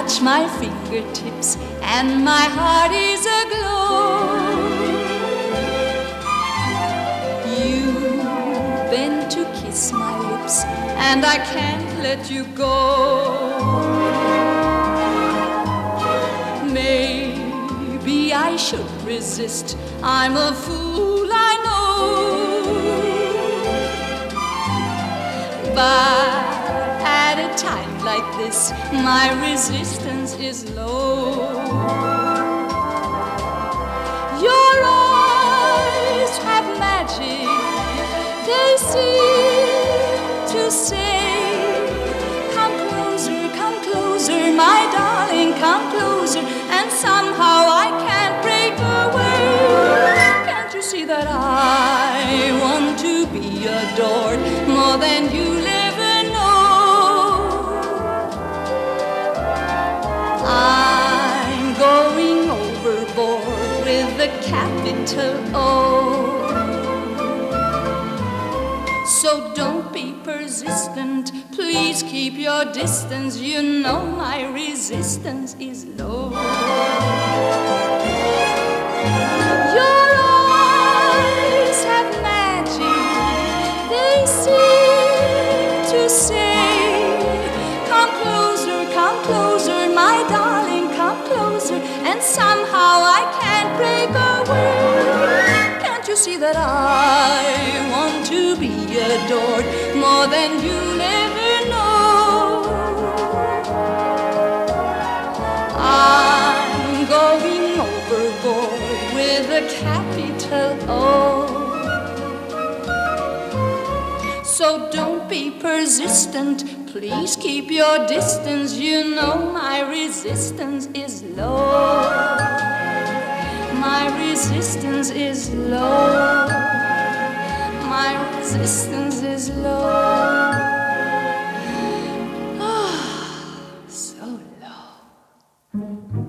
touch my fingertips and my heart is aglow. You bend to kiss my lips and I can't let you go. Maybe I should resist, I'm a fool, I know. But at a time like this, my resistance is low. Your eyes have magic, they seem to say, come closer, my darling, come closer, and somehow I can't break away. Can't you see that I want to be adored more than you'll ever know? I'm going overboard with a capital O. So don't be persistent, please keep your distance. You know my resistance is low. Your eyes have magic, they seem to say, come closer, my darling, come closer, and somehow I can't break away. Can't you see that I want to be adored more than you'll ever know? I'm going overboard with a capital O. So don't be persistent, please keep your distance. You know my resistance is low. My resistance is low. My resistance is low. Oh, so low.